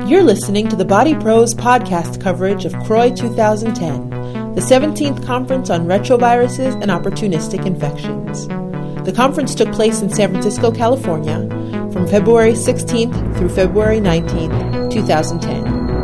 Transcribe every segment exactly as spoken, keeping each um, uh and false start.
You're listening to the Body Pros podcast coverage of C R O I twenty ten, the seventeenth Conference on Retroviruses and Opportunistic Infections. The conference took place in San Francisco, California, from February sixteenth through February nineteenth, twenty ten.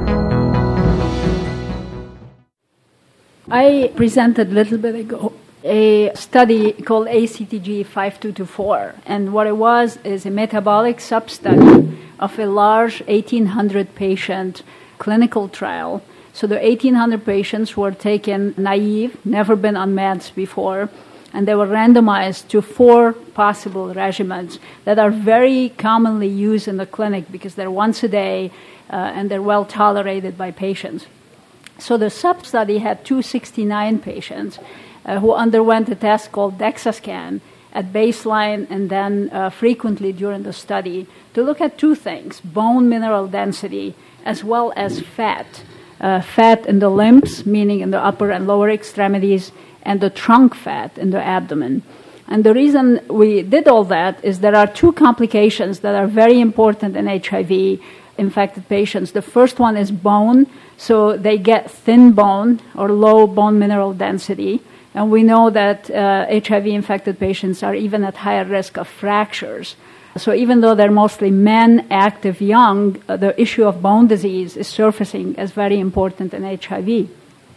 I presented a little bit ago a study called A C T G five two two four, and what it was is a metabolic sub-study of a large eighteen hundred patient clinical trial. So the eighteen hundred patients were taken naive, never been on meds before, and they were randomized to four possible regimens that are very commonly used in the clinic because they're once a day uh, and they're well tolerated by patients. So the sub-study had two hundred sixty-nine patients uh, who underwent a test called DEXA scan at baseline and then uh, frequently during the study to look at two things, bone mineral density as well as fat. Uh, fat in the limbs, meaning in the upper and lower extremities, and the trunk fat in the abdomen. And the reason we did all that is there are two complications that are very important in H I V-infected patients. The first one is bone, so they get thin bone or low bone mineral density. And we know that uh, H I V-infected patients are even at higher risk of fractures. So even though they're mostly men, active, young, uh, the issue of bone disease is surfacing as very important in H I V.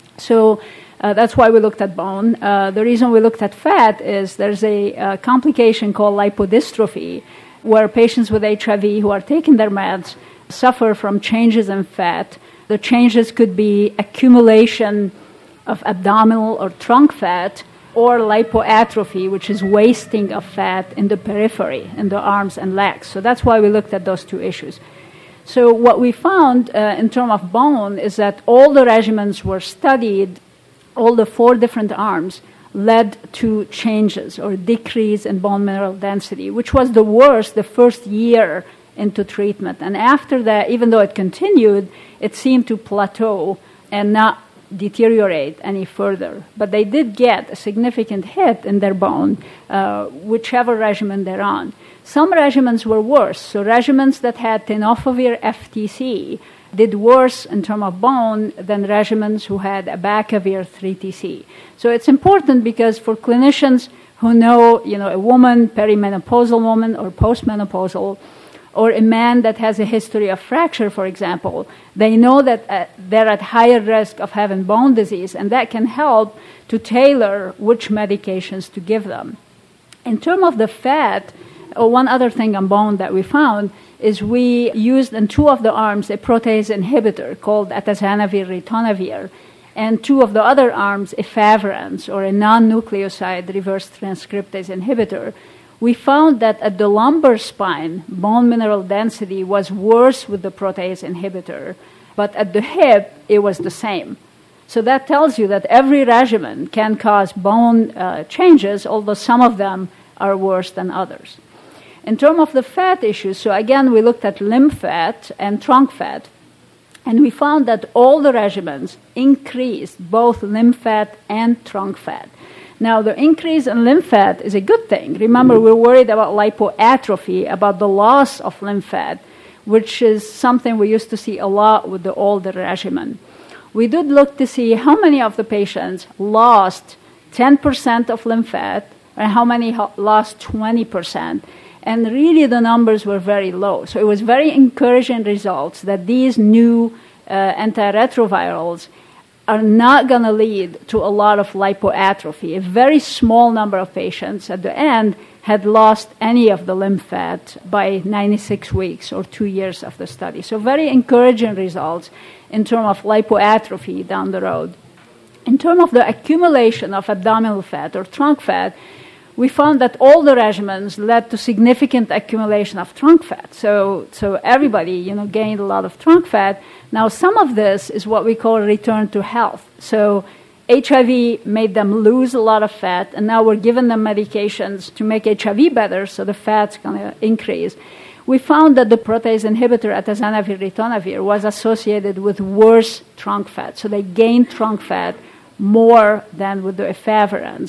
So uh, that's why we looked at bone. Uh, the reason we looked at fat is there's a uh, complication called lipodystrophy, where patients with H I V who are taking their meds suffer from changes in fat. The changes could be accumulation of abdominal or trunk fat, or lipoatrophy, which is wasting of fat in the periphery, in the arms and legs. So that's why we looked at those two issues. So what we found uh, in terms of bone is that all the regimens were studied, all the four different arms led to changes or decrease in bone mineral density, which was the worst the first year into treatment. And after that, even though it continued, it seemed to plateau and not deteriorate any further. But they did get a significant hit in their bone, uh, whichever regimen they're on. Some regimens were worse. So regimens that had tenofovir F T C did worse in terms of bone than regimens who had abacavir three T C. So it's important because for clinicians who know, you know, a woman, perimenopausal woman or postmenopausal, or a man that has a history of fracture, for example, they know that uh, they're at higher risk of having bone disease, and that can help to tailor which medications to give them. In terms of the fat, oh, one other thing on bone that we found is we used in two of the arms a protease inhibitor called atazanavir ritonavir, and two of the other arms efavirenz, or a non-nucleoside reverse transcriptase inhibitor. We found that at the lumbar spine, bone mineral density was worse with the protease inhibitor, but at the hip, it was the same. So that tells you that every regimen can cause bone uh, changes, although some of them are worse than others. In terms of the fat issues, so again, we looked at limb fat and trunk fat, and we found that all the regimens increased both limb fat and trunk fat. Now, the increase in limb fat is a good thing. Remember, we're worried about lipoatrophy, about the loss of limb fat, which is something we used to see a lot with the older regimen. We did look to see how many of the patients lost ten percent of limb fat and how many lost twenty percent. And really, the numbers were very low. So it was very encouraging results that these new uh, antiretrovirals are not going to lead to a lot of lipoatrophy. A very small number of patients at the end had lost any of the limb fat by ninety-six weeks or two years of the study. So very encouraging results in terms of lipoatrophy down the road. In terms of the accumulation of abdominal fat or trunk fat, we found that all the regimens led to significant accumulation of trunk fat. So, so everybody, you know, gained a lot of trunk fat. Now, some of this is what we call return to health. So H I V made them lose a lot of fat, and now we're giving them medications to make H I V better, so the fat's going to increase. We found that the protease inhibitor atazanavir ritonavir was associated with worse trunk fat. So they gained trunk fat more than with the efavirenz.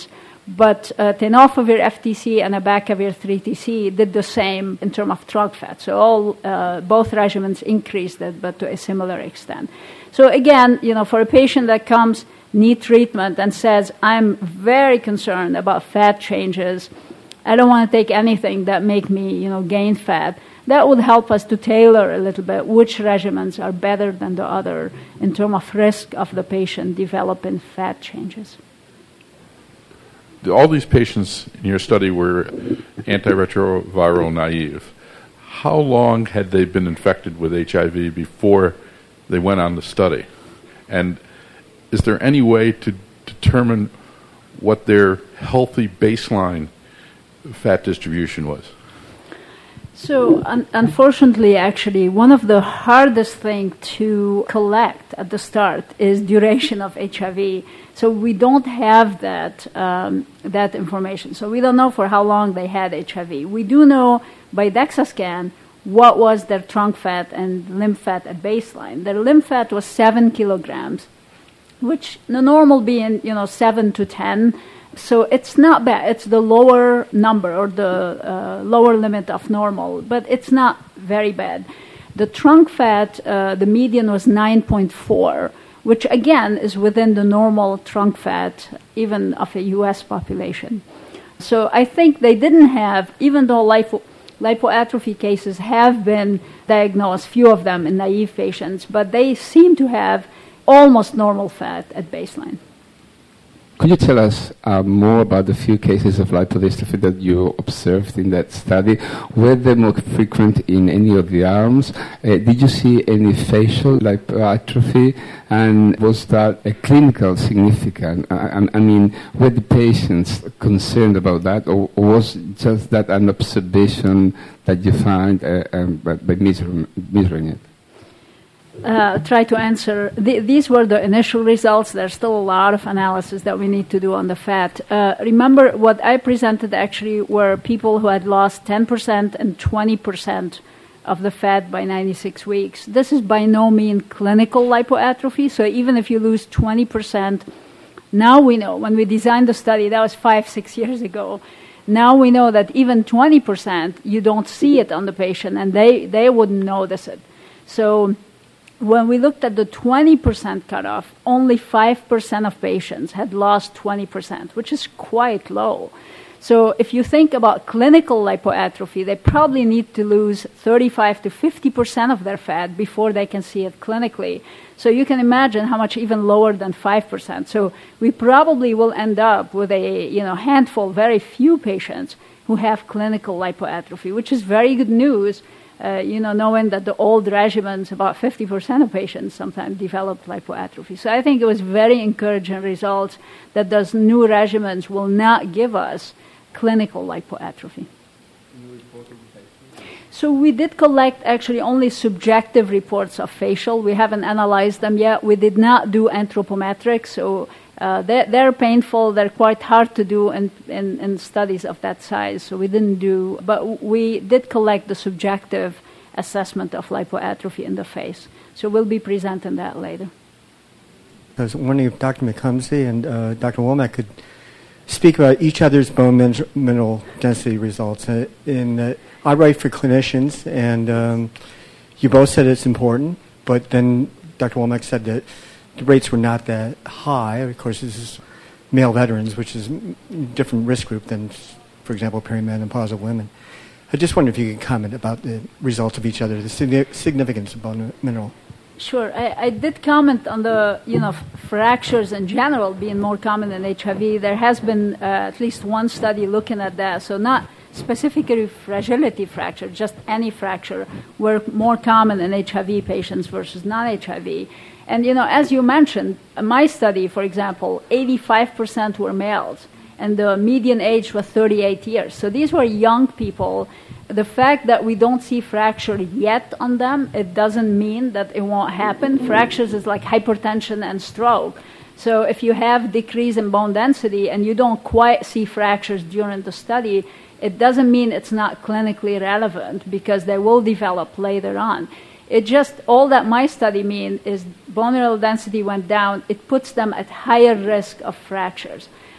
But uh, tenofovir F T C and abacavir three T C did the same in terms of trunk fat. So all uh, both regimens increased it, but to a similar extent. So again, you know, for a patient that comes, need treatment, and says, I'm very concerned about fat changes, I don't want to take anything that make me, you know, gain fat, that would help us to tailor a little bit which regimens are better than the other in terms of risk of the patient developing fat changes. All these patients in your study were antiretroviral naive. How long had they been infected with H I V before they went on the study? And is there any way to determine what their healthy baseline fat distribution was? So un- unfortunately, actually, one of the hardest things to collect at the start is duration of H I V. So we don't have that um, that information. So we don't know for how long they had H I V. We do know by DEXA scan what was their trunk fat and limb fat at baseline. Their limb fat was seven kilograms, which the normal being, you know, seven to ten. So it's not bad. It's the lower number or the uh, lower limit of normal, but it's not very bad. The trunk fat, uh, the median was nine point four, which again is within the normal trunk fat, even of a U S population. So I think they didn't have, even though lipo, lipoatrophy cases have been diagnosed, few of them in naive patients, but they seem to have almost normal fat at baseline. Could you tell us uh, more about the few cases of lipodystrophy that you observed in that study? Were they more frequent in any of the arms? Uh, did you see any facial lipoatrophy? And was that a clinical significant? I, I mean, were the patients concerned about that, or, or was just that an observation that you found uh, um, by, by measuring, measuring it? Uh, try to answer. The, these were the initial results. There's still a lot of analysis that we need to do on the fat. Uh, remember, what I presented actually were people who had lost ten percent and twenty percent of the fat by ninety-six weeks. This is by no means clinical lipoatrophy. So even if you lose twenty percent, now we know, when we designed the study, that was five, six years ago, now we know that even twenty percent, you don't see it on the patient, and they, they wouldn't notice it. So when we looked at the twenty percent cutoff, only five percent of patients had lost twenty percent, which is quite low. So if you think about clinical lipoatrophy, they probably need to lose thirty-five to fifty percent of their fat before they can see it clinically. So you can imagine how much even lower than five percent. So we probably will end up with a you know handful, very few patients who have clinical lipoatrophy, which is very good news. Uh, you know, knowing that the old regimens, about fifty percent of patients sometimes develop lipoatrophy. So I think it was very encouraging results that those new regimens will not give us clinical lipoatrophy. So we did collect actually only subjective reports of facial. We haven't analyzed them yet. We did not do anthropometrics, so uh, they're, they're painful. They're quite hard to do in, in, in studies of that size, so we didn't do, but we did collect the subjective assessment of lipoatrophy in the face. So we'll be presenting that later. I was wondering if Doctor McComsey and uh, Doctor Womack could speak about each other's bone min- mineral density results. Uh, in uh, I write for clinicians, and um, you both said it's important, but then Doctor Womack said that the rates were not that high. Of course, this is male veterans, which is a different risk group than, for example, perimenopausal women. I just wonder if you could comment about the results of each other, the sig- significance of bone mineral. Sure. I, I did comment on the, you know, fractures in general being more common in H I V. There has been uh, at least one study looking at that. So not specifically fragility fracture, just any fracture were more common in H I V patients versus non-H I V. And, you know, as you mentioned, my study, for example, eighty-five percent were males, and the median age was thirty-eight years. So these were young people. The fact that we don't see fracture yet on them, it doesn't mean that it won't happen. Fractures is like hypertension and stroke. So if you have decrease in bone density and you don't quite see fractures during the study, it doesn't mean it's not clinically relevant, because they will develop later on. It just, all that my study means is bone mineral density went down. It puts them at higher risk of fractures.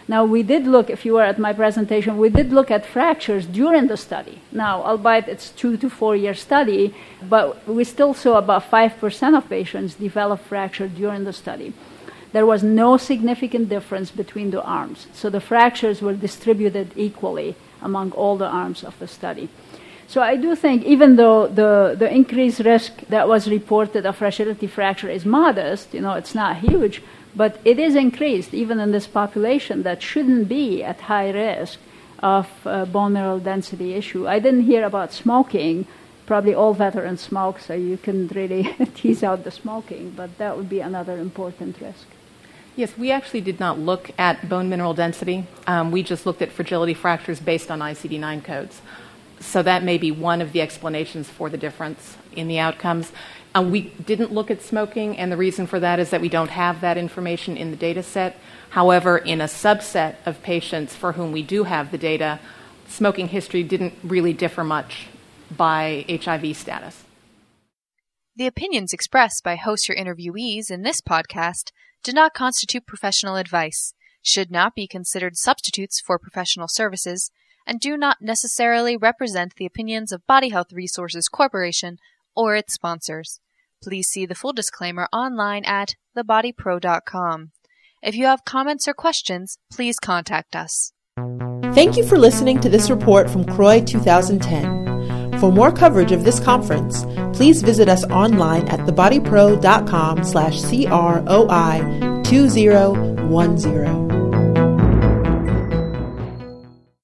Now, we did look, if you were at my presentation, we did look at fractures during the study. Now, albeit it's two to four year study, but we still saw about five percent of patients develop fracture during the study. There was no significant difference between the arms. So the fractures were distributed equally among all the arms of the study. So I do think, even though the, the increased risk that was reported of fragility fracture is modest, you know, it's not huge, but it is increased even in this population that shouldn't be at high risk of uh, bone mineral density issue. I didn't hear about smoking. Probably all veterans smoke, so you can really tease out the smoking, but that would be another important risk. Yes, we actually did not look at bone mineral density. Um, we just looked at fragility fractures based on I C D nine codes. So that may be one of the explanations for the difference in the outcomes. Uh, we didn't look at smoking, and the reason for that is that we don't have that information in the data set. However, in a subset of patients for whom we do have the data, smoking history didn't really differ much by H I V status. The opinions expressed by host or interviewees in this podcast do not constitute professional advice, should not be considered substitutes for professional services, and do not necessarily represent the opinions of Body Health Resources Corporation or its sponsors. Please see the full disclaimer online at the body pro dot com. If you have comments or questions, please contact us. Thank you for listening to this report from C R O I twenty ten. For more coverage of this conference, please visit us online at the body pro dot com slash C R O I two thousand ten.